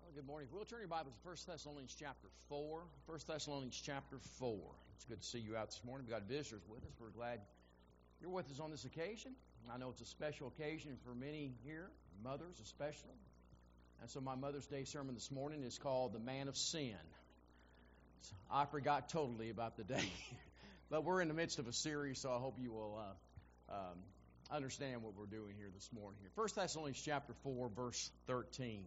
Well, good morning. If we'll turn your Bibles to 1 Thessalonians chapter 4. 1 Thessalonians chapter 4. It's good to see you out this morning. We've got visitors with us. We're glad you're with us on this occasion. I know it's a special occasion for many here, mothers especially. And so my Mother's Day sermon this morning is called The Man of Sin. So I forgot totally about the day. But we're in the midst of a series, so I hope you will understand what we're doing here this morning. 1 Thessalonians chapter 4, verse 13.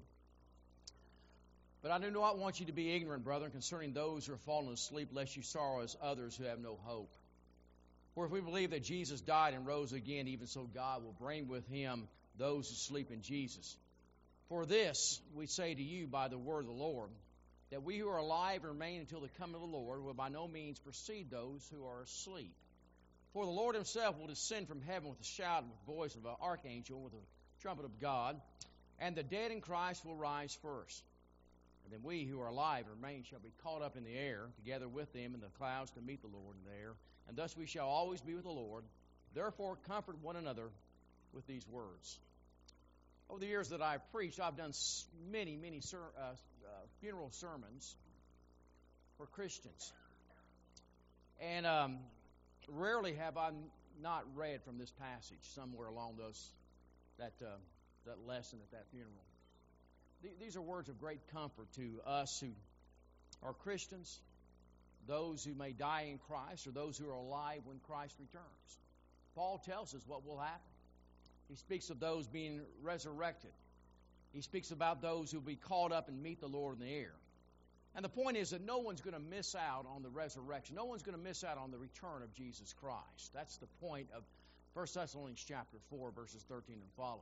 But I do not want you to be ignorant, brethren, concerning those who are fallen asleep, lest you sorrow as others who have no hope. For if we believe that Jesus died and rose again, even so God will bring with him those who sleep in Jesus. For this we say to you by the word of the Lord, that we who are alive and remain until the coming of the Lord will by no means precede those who are asleep. For the Lord himself will descend from heaven with a shout and with the voice of an archangel, with a trumpet of God, and the dead in Christ will rise first. And then we who are alive and remain shall be caught up in the air, together with them in the clouds to meet the Lord in the air. And thus we shall always be with the Lord. Therefore comfort one another with these words. Over the years that I've preached, I've done many funeral sermons for Christians. And rarely have I not read from this passage somewhere along that lesson at that funeral. These are words of great comfort to us who are Christians, those who may die in Christ, or those who are alive when Christ returns. Paul tells us what will happen. He speaks of those being resurrected. He speaks about those who will be caught up and meet the Lord in the air. And the point is that no one's going to miss out on the resurrection. No one's going to miss out on the return of Jesus Christ. That's the point of 1 Thessalonians chapter 4, verses 13 and following.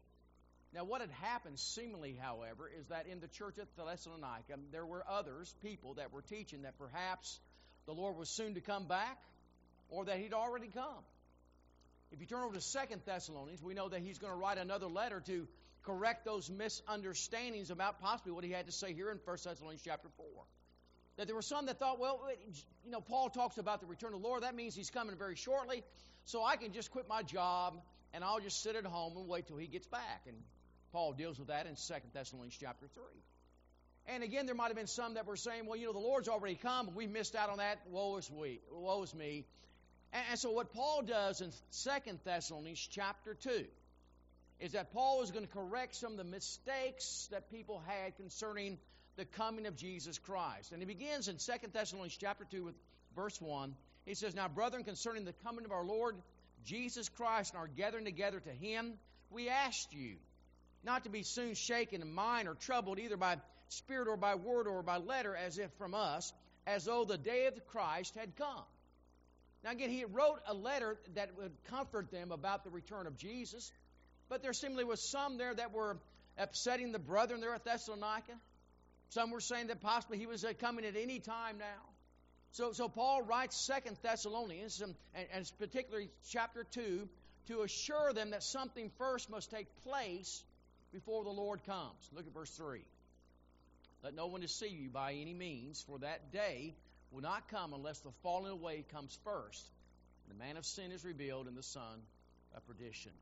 Now, what had happened seemingly, however, is that in the church at Thessalonica, there were people that were teaching that perhaps the Lord was soon to come back, or that he'd already come. If you turn over to 2 Thessalonians, we know that he's going to write another letter to correct those misunderstandings about possibly what he had to say here in 1 Thessalonians chapter 4. That there were some that thought, well, Paul talks about the return of the Lord. That means he's coming very shortly, so I can just quit my job and I'll just sit at home and wait till he gets back. And Paul deals with that in 2 Thessalonians chapter 3. And again, there might have been some that were saying, well, the Lord's already come, but we've missed out on that. Woe is me. And so what Paul does in 2 Thessalonians chapter 2 is that Paul is going to correct some of the mistakes that people had concerning the coming of Jesus Christ. And he begins in 2 Thessalonians chapter 2 with verse 1. He says, Now, brethren, concerning the coming of our Lord Jesus Christ and our gathering together to him, we asked you not to be soon shaken in mind or troubled either by spirit or by word or by letter as if from us, as though the day of Christ had come. Now again, he wrote a letter that would comfort them about the return of Jesus, but there seemingly was some there that were upsetting the brethren there at Thessalonica. Some were saying that possibly he was coming at any time now. So Paul writes 2 Thessalonians, and particularly chapter 2, to assure them that something first must take place before the Lord comes. Look at verse 3. Let no one deceive you by any means, for that day will not come unless the falling away comes first. The man of sin is revealed and the son of perdition.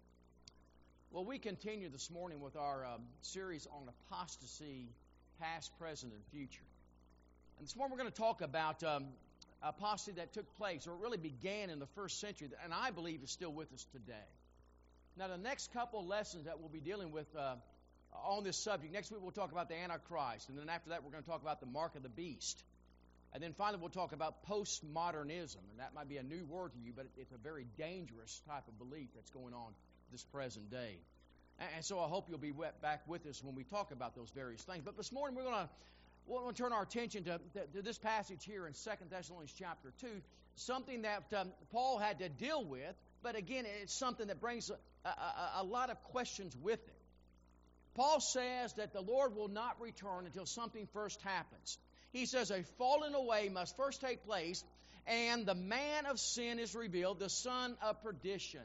Well, we continue this morning with our series on apostasy, past, present, and future. And this morning we're going to talk about apostasy that took place, or really began in the first century, and I believe is still with us today. Now, the next couple lessons that we'll be dealing with on this subject, next week we'll talk about the Antichrist, and then after that we're going to talk about the mark of the beast. And then finally we'll talk about postmodernism, and that might be a new word to you, but it's a very dangerous type of belief that's going on this present day. And so I hope you'll be back with us when we talk about those various things. But this morning we're going to turn our attention to this passage here in 2 Thessalonians chapter 2, something that Paul had to deal with, but again, it's something that brings a lot of questions with it. Paul says that the Lord will not return until something first happens. He says a falling away must first take place, and the man of sin is revealed, the son of perdition.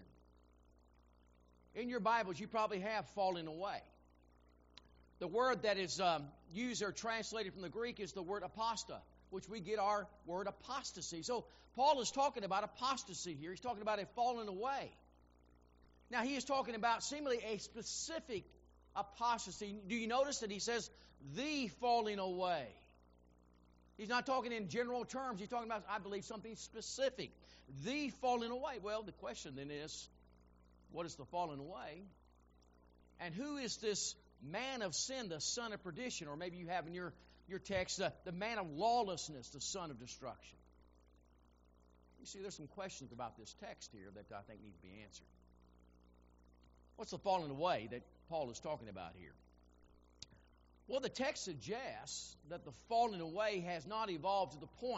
In your Bibles, you probably have falling away. The word that is used or translated from the Greek is the word apostata, which we get our word apostasy. So Paul is talking about apostasy here. He's talking about a falling away. Now he is talking about seemingly a specific apostasy. Do you notice that he says the falling away? He's not talking in general terms. He's talking about, I believe, something specific. The falling away. Well, the question then is, what is the falling away? And who is this man of sin, the son of perdition? Or maybe you have in your text, the man of lawlessness, the son of destruction. You see, there's some questions about this text here that I think need to be answered. What's the falling away that Paul is talking about here? Well, the text suggests that the falling away has not evolved to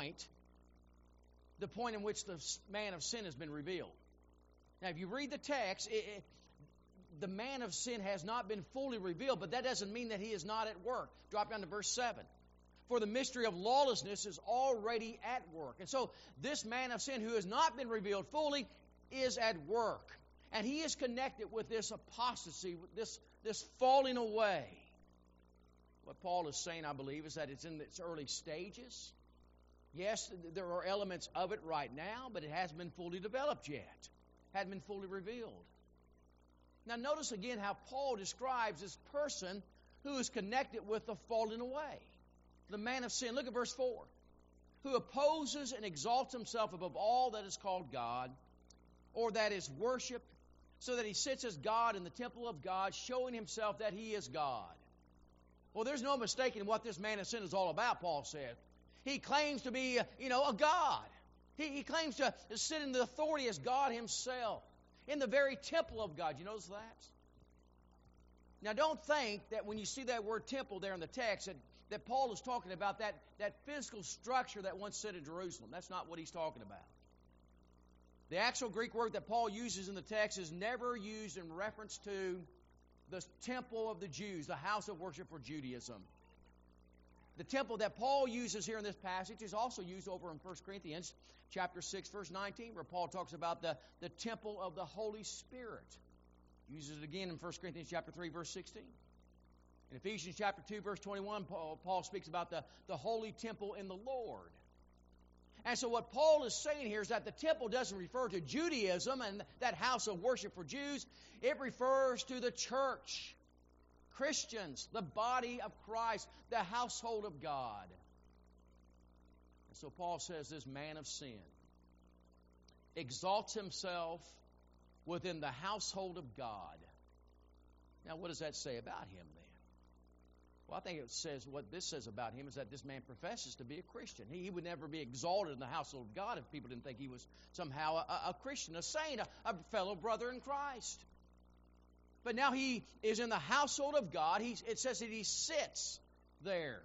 the point in which the man of sin has been revealed. Now, if you read the text, the man of sin has not been fully revealed, but that doesn't mean that he is not at work. Drop down to verse 7. For the mystery of lawlessness is already at work. And so this man of sin who has not been revealed fully is at work. And he is connected with this apostasy, this falling away. What Paul is saying, I believe, is that it's in its early stages. Yes, there are elements of it right now, but it hasn't been fully developed yet. Hasn't been fully revealed. Now notice again how Paul describes this person who is connected with the falling away. The man of sin. Look at verse 4. Who opposes and exalts himself above all that is called God, or that is worshipped, so that he sits as God in the temple of God, showing himself that he is God. Well, there's no mistaking what this man of sin is all about, Paul said. He claims to be, a God. He claims to sit in the authority as God himself, in the very temple of God. You notice that? Now, don't think that when you see that word temple there in the text, that Paul is talking about that physical structure that once stood in Jerusalem. That's not what he's talking about. The actual Greek word that Paul uses in the text is never used in reference to the temple of the Jews, the house of worship for Judaism. The temple that Paul uses here in this passage is also used over in 1 Corinthians chapter 6, verse 19, where Paul talks about the temple of the Holy Spirit. Uses it again in 1 Corinthians chapter 3, verse 16. In Ephesians chapter 2, verse 21, Paul speaks about the holy temple in the Lord. And so what Paul is saying here is that the temple doesn't refer to Judaism and that house of worship for Jews. It refers to the church, Christians, the body of Christ, the household of God. And so Paul says this man of sin exalts himself within the household of God. Now, what does that say about him then? Well, I think it says what this says about him is that this man professes to be a Christian. He would never be exalted in the household of God if people didn't think he was somehow a Christian, a saint, a fellow brother in Christ. But now he is in the household of God. It says that he sits there.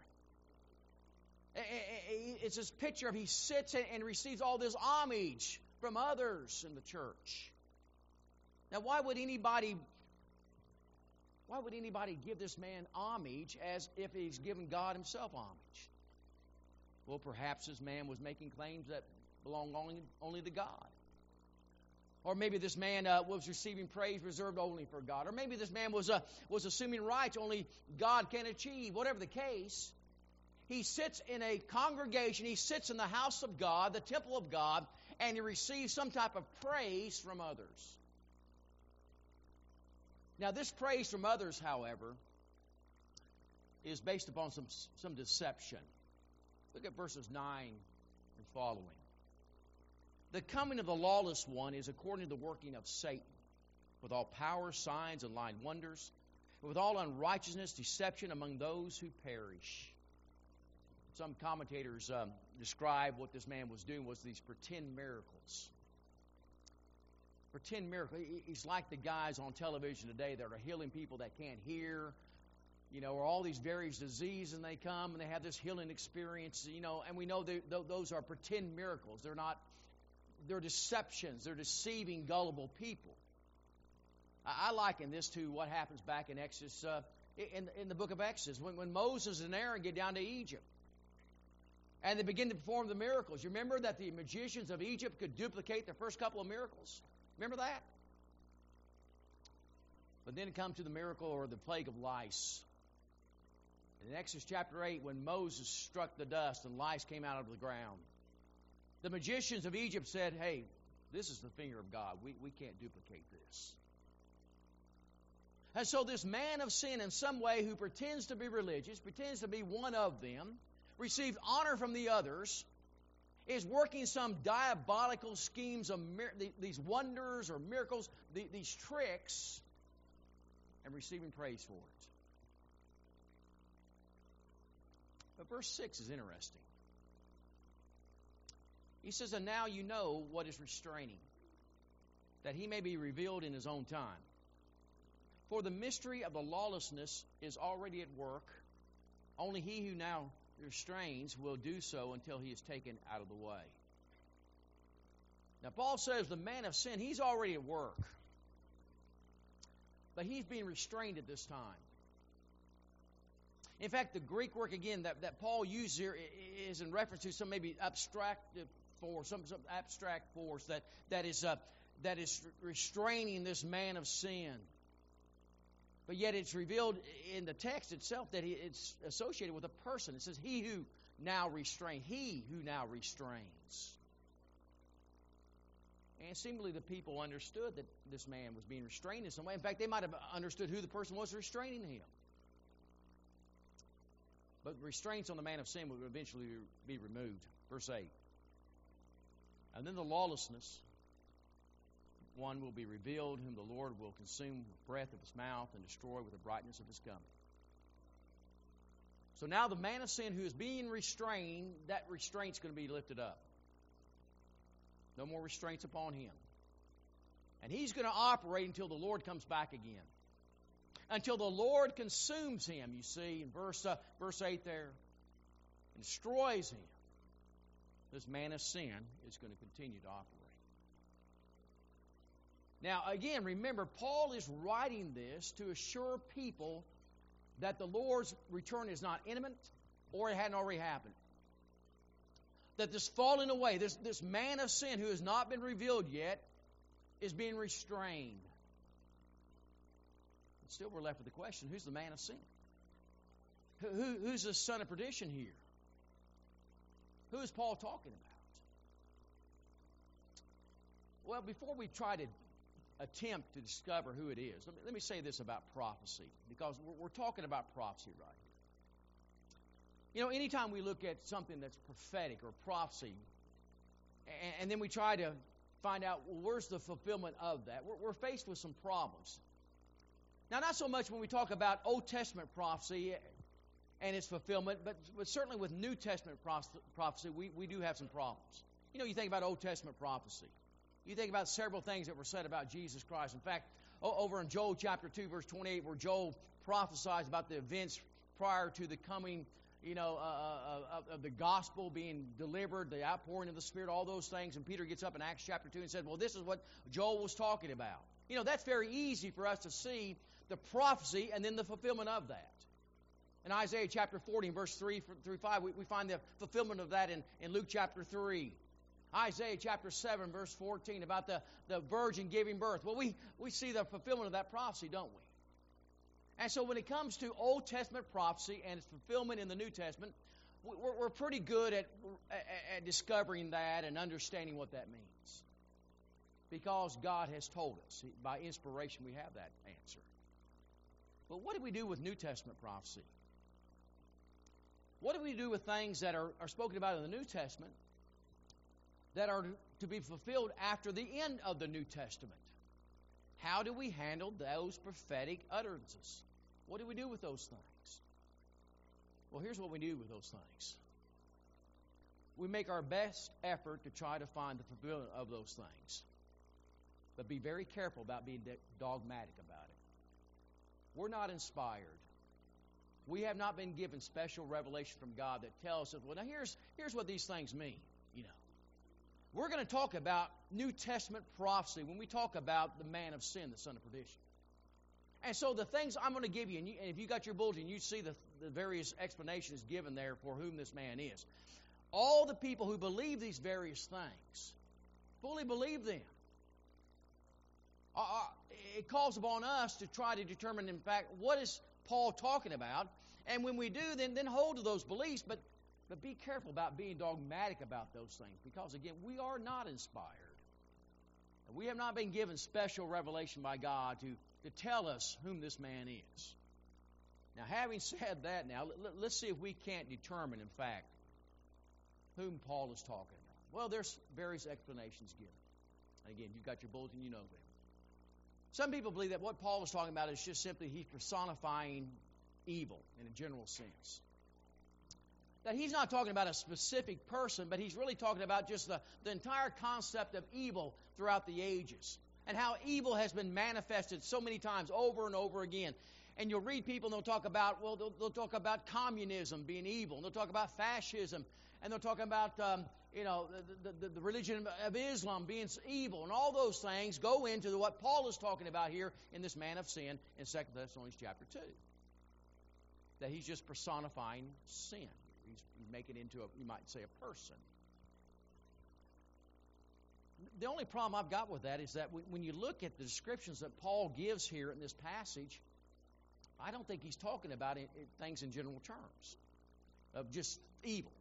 It's this picture of he sits and receives all this homage from others in the church. Now, why would anybody give this man homage as if he's given God himself homage? Well, perhaps this man was making claims that belong only to God. Or maybe this man was receiving praise reserved only for God. Or maybe this man was assuming rights only God can achieve. Whatever the case, he sits in a congregation, he sits in the house of God, the temple of God, and he receives some type of praise from others. Now, this praise from others, however, is based upon some deception. Look at verses 9 and following. The coming of the lawless one is according to the working of Satan, with all power, signs, and lying wonders, and with all unrighteousness, deception among those who perish. Some commentators describe what this man was doing was these pretend miracles. Pretend miracle. He's like the guys on television today that are healing people that can't hear, or all these various diseases, and they come and they have this healing experience, and we know those are pretend miracles. They're deceptions. They're deceiving gullible people. I liken this to what happens back in Exodus, in the book of Exodus, when Moses and Aaron get down to Egypt. And they begin to perform the miracles. You remember that the magicians of Egypt could duplicate their first couple of miracles? Remember that? But then it comes to the miracle or the plague of lice. In Exodus chapter 8, when Moses struck the dust and lice came out of the ground, the magicians of Egypt said, hey, this is the finger of God. We can't duplicate this. And so this man of sin in some way who pretends to be religious, pretends to be one of them, received honor from the others, is working some diabolical schemes of these wonders or miracles, these tricks, and receiving praise for it. But verse 6 is interesting. He says, and now you know what is restraining, that he may be revealed in his own time. For the mystery of the lawlessness is already at work. Only he who now restrains will do so until he is taken out of the way. Now Paul says the man of sin, he's already at work. But he's being restrained at this time. In fact, the Greek word again that Paul used here is in reference to some maybe abstract force, some abstract force that is restraining this man of sin. But yet it's revealed in the text itself that it's associated with a person. It says, he who now restrains. He who now restrains. And seemingly the people understood that this man was being restrained in some way. In fact, they might have understood who the person was restraining him. But restraints on the man of sin would eventually be removed. Verse 8. And then the lawlessness one will be revealed, whom the Lord will consume with the breath of his mouth and destroy with the brightness of his coming. So now the man of sin who is being restrained, that restraint's going to be lifted up. No more restraints upon him. And he's going to operate until the Lord comes back again. Until the Lord consumes him, you see, in verse 8 there, and destroys him. This man of sin is going to continue to operate. Now, again, remember, Paul is writing this to assure people that the Lord's return is not imminent or it hadn't already happened. That this falling away, this man of sin who has not been revealed yet, is being restrained. And still we're left with the question, who's the man of sin? Who's the son of perdition here? Who is Paul talking about? Well, before we try to attempt to discover who it is, let me say this about prophecy, because we're talking about prophecy right here. You know, anytime we look at something that's prophetic or prophecy, and then we try to find out, well, where's the fulfillment of that, we're faced with some problems. Now, not so much when we talk about Old Testament prophecy and its fulfillment, but certainly with New Testament prophecy, we do have some problems. You know, you think about Old Testament prophecy. You think about several things that were said about Jesus Christ. In fact, over in Joel chapter 2, verse 28, where Joel prophesies about the events prior to the coming, of the gospel being delivered, the outpouring of the Spirit, all those things. And Peter gets up in Acts chapter 2 and says, well, this is what Joel was talking about. You know, that's very easy for us to see the prophecy and then the fulfillment of that. In Isaiah chapter 40, verse 3 through 5, we find the fulfillment of that in Luke chapter 3. Isaiah chapter 7, verse 14, about the virgin giving birth. Well, we see the fulfillment of that prophecy, don't we? And so when it comes to Old Testament prophecy and its fulfillment in the New Testament, we're pretty good at discovering that and understanding what that means. Because God has told us. By inspiration, we have that answer. But what do we do with New Testament prophecy? What do we do with things that are spoken about in the New Testament that are to be fulfilled after the end of the New Testament? How do we handle those prophetic utterances? What do we do with those things? Well, here's what we do with those things. We make our best effort to try to find the fulfillment of those things. But be very careful about being dogmatic about it. We're not inspired. We have not been given special revelation from God that tells us, well, now here's what these things mean, you know. We're going to talk about New Testament prophecy when we talk about the man of sin, the son of perdition. And so the things I'm going to give you, and if you got your bulletin, you see the various explanations given there for whom this man is. All the people who believe these various things fully believe them. It calls upon us to try to determine, in fact, what is Paul talking about. And when we do, then hold to those beliefs, but be careful about being dogmatic about those things, because, again, we are not inspired. We have not been given special revelation by God to tell us whom this man is. Now, having said that, now let's see if we can't determine, in fact, whom Paul is talking about. Well, there's various explanations given. Again, you've got your bulletin, you know them. Some people believe that what Paul is talking about is just simply he's personifying evil in a general sense. That he's not talking about a specific person, but he's really talking about just the entire concept of evil throughout the ages. And how evil has been manifested so many times over and over again. And you'll read people and they'll talk about, well, they'll talk about communism being evil. And they'll talk about fascism. And they'll talk about, the religion of Islam being evil. And all those things go into what Paul is talking about here in this man of sin in 2 Thessalonians chapter 2. That he's just personifying sin. He's making it into, you might say, a person. The only problem I've got with that is that when you look at the descriptions that Paul gives here in this passage, I don't think he's talking about things in general terms of just evil.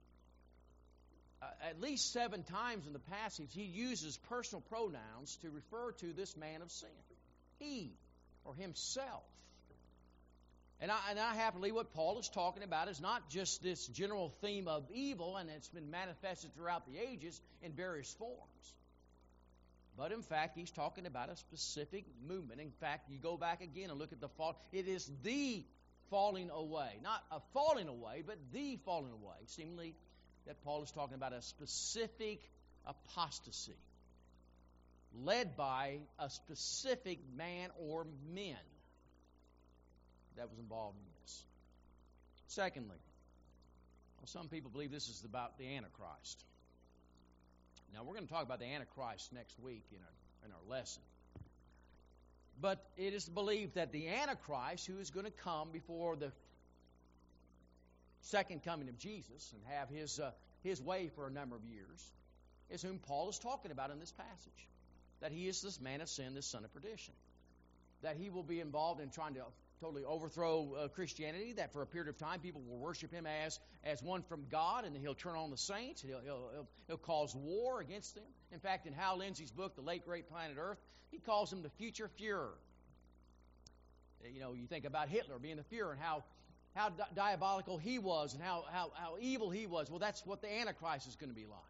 At least 7 times in the passage, he uses personal pronouns to refer to this man of sin. He, or himself. And I happen to believe what Paul is talking about is not just this general theme of evil, and it's been manifested throughout the ages in various forms. But in fact, he's talking about a specific movement. In fact, you go back again and look at the fall. It is the falling away. Not a falling away, but the falling away. Seemingly that Paul is talking about a specific apostasy led by a specific man or men that was involved in this. Secondly, some people believe this is about the Antichrist. Now, we're going to talk about the Antichrist next week in our lesson. But it is believed that the Antichrist, who is going to come before the second coming of Jesus and have his way for a number of years, is whom Paul is talking about in this passage. That he is this man of sin, this son of perdition. That he will be involved in trying to totally overthrow Christianity, that for a period of time people will worship him as one from God, and then he'll turn on the saints, he'll cause war against them. In fact, in Hal Lindsey's book, The Late Great Planet Earth, he calls him the future Fuhrer. You know, you think about Hitler being the Fuhrer and how diabolical he was and how evil he was. Well, that's what the Antichrist is going to be like.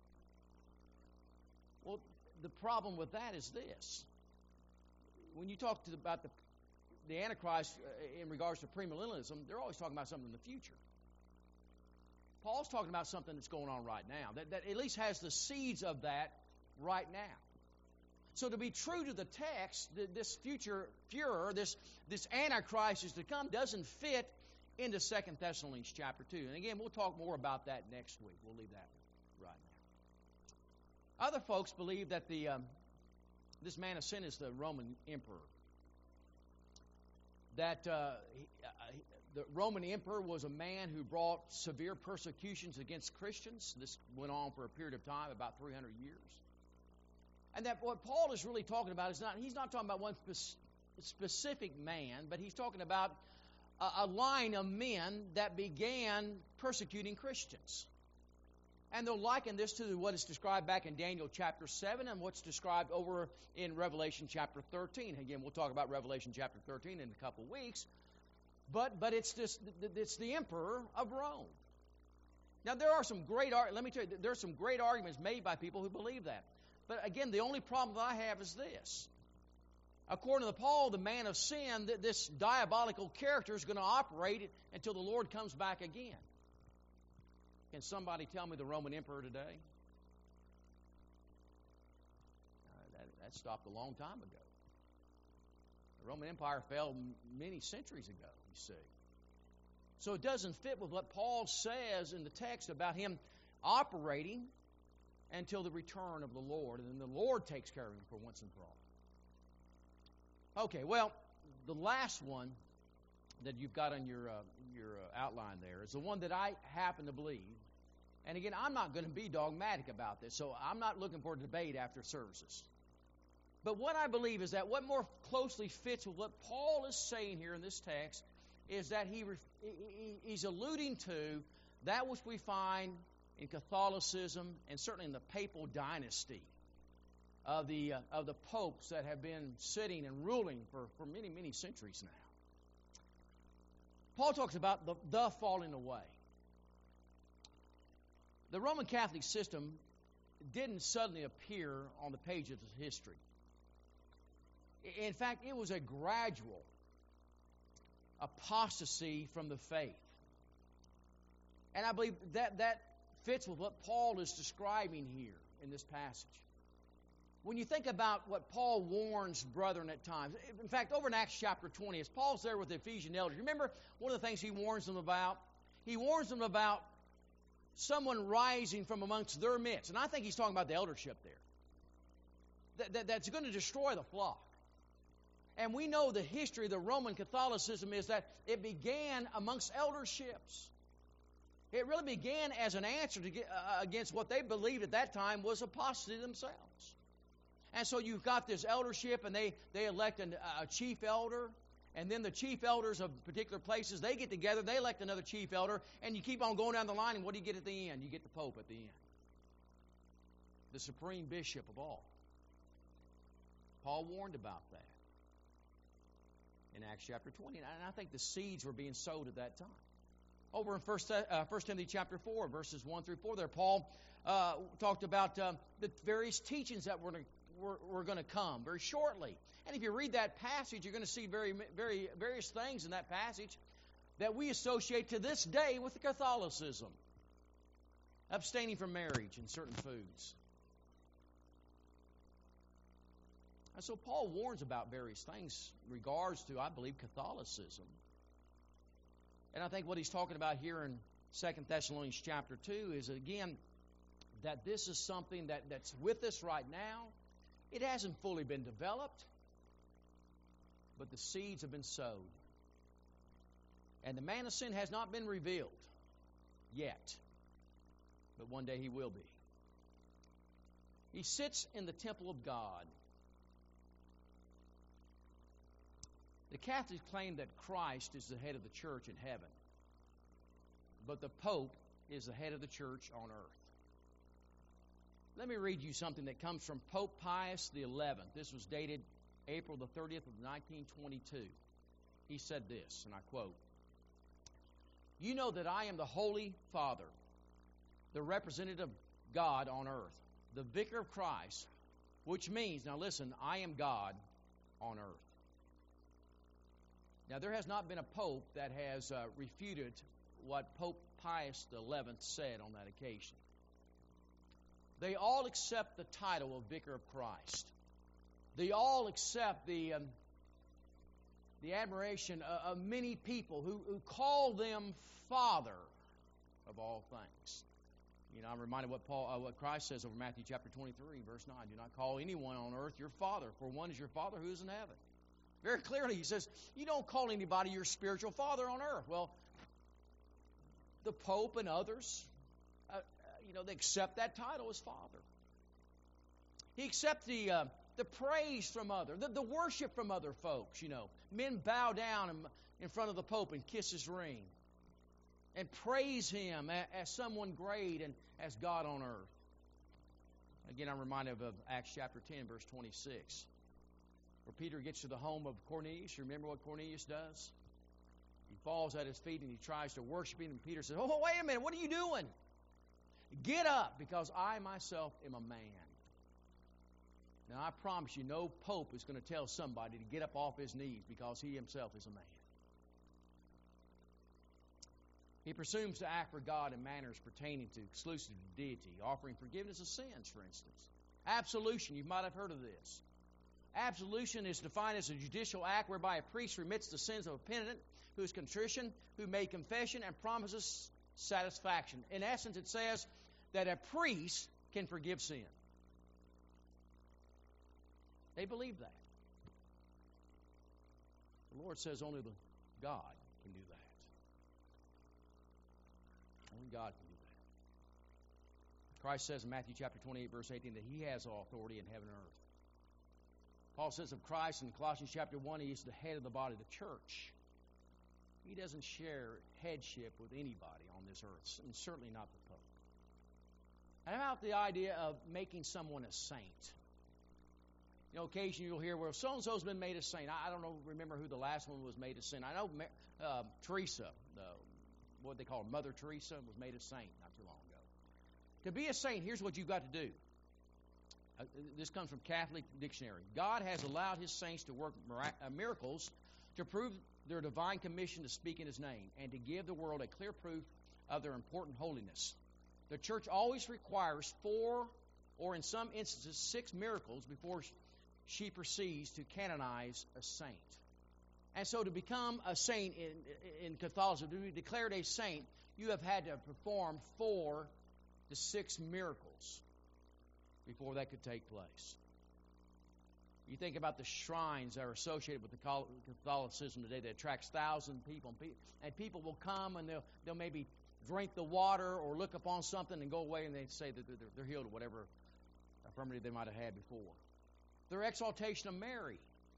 Well, the problem with that is this. When you talk about the Antichrist in regards to premillennialism, they're always talking about something in the future. Paul's talking about something that's going on right now, that at least has the seeds of that right now. So to be true to the text, this future Fuhrer, this Antichrist is to come, doesn't fit into 2 Thessalonians chapter 2. And again, we'll talk more about that next week. We'll leave that right now. Other folks believe that this man of sin is the Roman emperor. That the Roman emperor was a man who brought severe persecutions against Christians. This went on for a period of time, about 300 years. And that what Paul is really talking about is he's not talking about one specific man, but he's talking about a line of men that began persecuting Christians. And they'll liken this to what is described back in Daniel chapter 7 and what's described over in Revelation chapter 13. Again, we'll talk about Revelation chapter 13 in a couple of weeks. But it's the emperor of Rome. Now, there are some great arguments made by people who believe that. But again, the only problem that I have is this. According to Paul, the man of sin, this diabolical character is going to operate until the Lord comes back again. Can somebody tell me the Roman emperor today? That stopped a long time ago. The Roman Empire fell many centuries ago, you see. So it doesn't fit with what Paul says in the text about him operating until the return of the Lord, and then the Lord takes care of him for once and for all. Okay, well, the last one that you've got on your outline there is the one that I happen to believe. And again, I'm not going to be dogmatic about this, so I'm not looking for a debate after services. But what I believe is that what more closely fits with what Paul is saying here in this text is that he's alluding to that which we find in Catholicism and certainly in the papal dynasty of the popes that have been sitting and ruling for many, many centuries now. Paul talks about the falling away. The Roman Catholic system didn't suddenly appear on the pages of history. In fact, it was a gradual apostasy from the faith. And I believe that fits with what Paul is describing here in this passage. When you think about what Paul warns brethren at times, in fact, over in Acts chapter 20, as Paul's there with the Ephesian elders, remember one of the things he warns them about? He warns them about someone rising from amongst their midst. And I think he's talking about the eldership there. That's going to destroy the flock. And we know the history of the Roman Catholicism is that it began amongst elderships. It really began as an answer against what they believed at that time was apostasy themselves. And so you've got this eldership, and they elect a chief elder, and then the chief elders of particular places, they get together, they elect another chief elder, and you keep on going down the line, and what do you get at the end? You get the Pope at the end. The supreme bishop of all. Paul warned about that in Acts chapter 20, and I think the seeds were being sowed at that time. Over in 1 Timothy chapter 4, verses 1 through 4 there, Paul talked about the various teachings that were going to come very shortly. And if you read that passage, you're going to see various things in that passage that we associate to this day with Catholicism. Abstaining from marriage and certain foods. And so Paul warns about various things in regards to, I believe, Catholicism. And I think what he's talking about here in 2 Thessalonians chapter 2 is, again, that this is something that's with us right now. It hasn't fully been developed, but the seeds have been sowed. And the man of sin has not been revealed yet, but one day he will be. He sits in the temple of God. The Catholics claim that Christ is the head of the church in heaven, but the Pope is the head of the church on earth. Let me read you something that comes from Pope Pius XI. This was dated April the 30th of 1922. He said this, and I quote, "You know that I am the Holy Father, the representative of God on earth, the vicar of Christ, which means, now listen, I am God on earth." Now, there has not been a pope that has refuted what Pope Pius XI said on that occasion. They all accept the title of Vicar of Christ. They all accept the admiration of many people who call them Father of all things. You know, I'm reminded what Christ says over Matthew chapter 23, verse 9. Do not call anyone on earth your father, for one is your Father who is in heaven. Very clearly, he says, you don't call anybody your spiritual father on earth. Well, the Pope and others, they accept that title as Father. He accepts the praise from others, the worship from other folks, Men bow down in front of the Pope and kiss his ring and praise him as someone great and as God on earth. Again, I'm reminded of Acts chapter 10, verse 26. Where Peter gets to the home of Cornelius. You remember what Cornelius does? He falls at his feet and he tries to worship him. And Peter says, "Oh, wait a minute, what are you doing? Get up, because I myself am a man." Now, I promise you, no pope is going to tell somebody to get up off his knees because he himself is a man. He presumes to act for God in manners pertaining to exclusive deity, offering forgiveness of sins, for instance. Absolution, you might have heard of this. Absolution is defined as a judicial act whereby a priest remits the sins of a penitent who is contrition, who made confession, and promises satisfaction. In essence, it says that a priest can forgive sin. They believe that. The Lord says only God can do that. Only God can do that. Christ says in Matthew chapter 28, verse 18, that He has all authority in heaven and earth. Paul says of Christ in Colossians chapter 1, He is the head of the body, the church. He doesn't share headship with anybody on this earth, and certainly not the Pope. And how about the idea of making someone a saint? Occasionally you'll hear, well, so-and-so's been made a saint. I don't know, remember who the last one was made a saint. I know Teresa, what they call Mother Teresa, was made a saint not too long ago. To be a saint, here's what you've got to do. This comes from Catholic Dictionary. God has allowed His saints to work miracles to prove their divine commission to speak in His name and to give the world a clear proof of their important holiness. The church always requires 4, or in some instances 6 miracles before she proceeds to canonize a saint. And so to become a saint in Catholicism, to be declared a saint, you have had to perform 4 to 6 miracles before that could take place. You think about the shrines that are associated with Catholicism today that attracts thousands of people, and people will come and they'll maybe drink the water or look upon something and go away, and they say that they're healed of whatever infirmity they might have had before. Their exaltation of Mary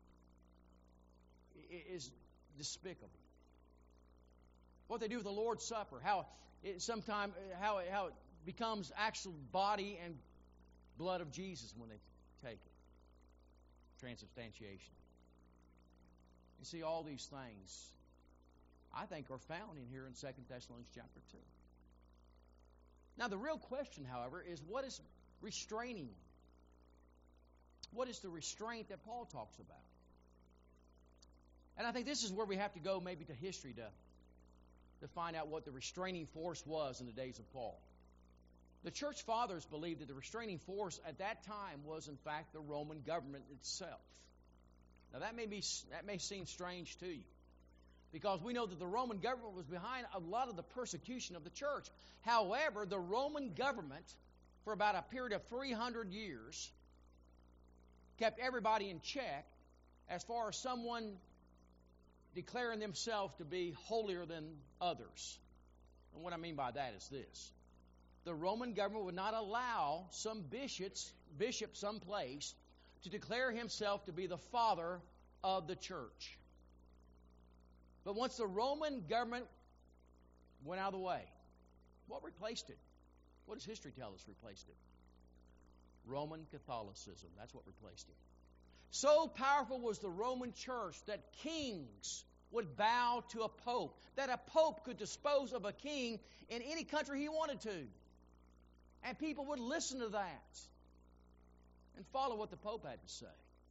is despicable. What they do with the Lord's Supper, how it becomes actual body and blood of Jesus when they take it. Transubstantiation. You see, all these things, I think, are found in here in 2 Thessalonians chapter 2. Now, the real question, however, is what is restraining? What is the restraint that Paul talks about? And I think this is where we have to go maybe to history to find out what the restraining force was in the days of Paul. The church fathers believed that the restraining force at that time was, in fact, the Roman government itself. Now, that may seem strange to you, because we know that the Roman government was behind a lot of the persecution of the church. However, the Roman government, for about a period of 300 years, kept everybody in check as far as someone declaring themselves to be holier than others. And what I mean by that is this. The Roman government would not allow some bishop someplace to declare himself to be the father of the church. But once the Roman government went out of the way, what replaced it? What does history tell us replaced it? Roman Catholicism. That's what replaced it. So powerful was the Roman church that kings would bow to a pope, that a pope could dispose of a king in any country he wanted to. And people would listen to that and follow what the Pope had to say.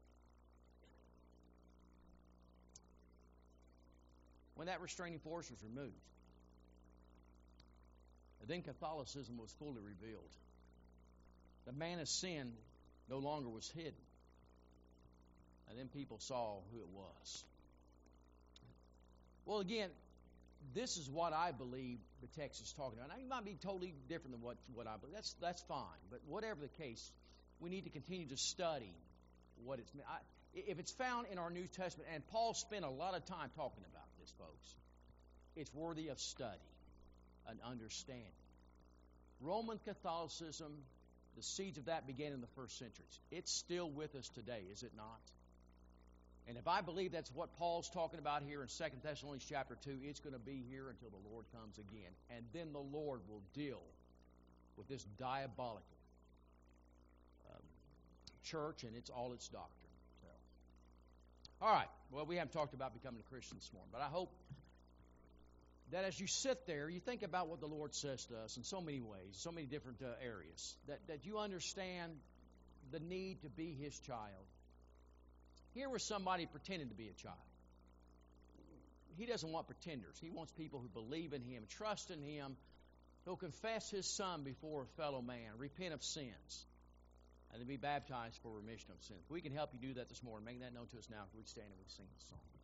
When that restraining force was removed, then Catholicism was fully revealed. The man of sin no longer was hidden. And then people saw who it was. Well, again, this is what I believe the text is talking about. Now, it might be totally different than what I believe. That's fine. But whatever the case, we need to continue to study what it's meant. If it's found in our New Testament, and Paul spent a lot of time talking about this, folks, it's worthy of study and understanding. Roman Catholicism, the seeds of that began in the first centuries. It's still with us today, is it not? And if I believe that's what Paul's talking about here in 2 Thessalonians chapter 2, it's going to be here until the Lord comes again. And then the Lord will deal with this diabolical church and all its doctrine. So, all right. Well, we haven't talked about becoming a Christian this morning, but I hope that as you sit there, you think about what the Lord says to us in so many ways, so many different areas, that you understand the need to be His child. Here was somebody pretending to be a child. He doesn't want pretenders. He wants people who believe in Him, trust in Him, who'll confess His Son before a fellow man, repent of sins, and then be baptized for remission of sins. We can help you do that this morning. Make that known to us now if we'd stand and we'd sing the song.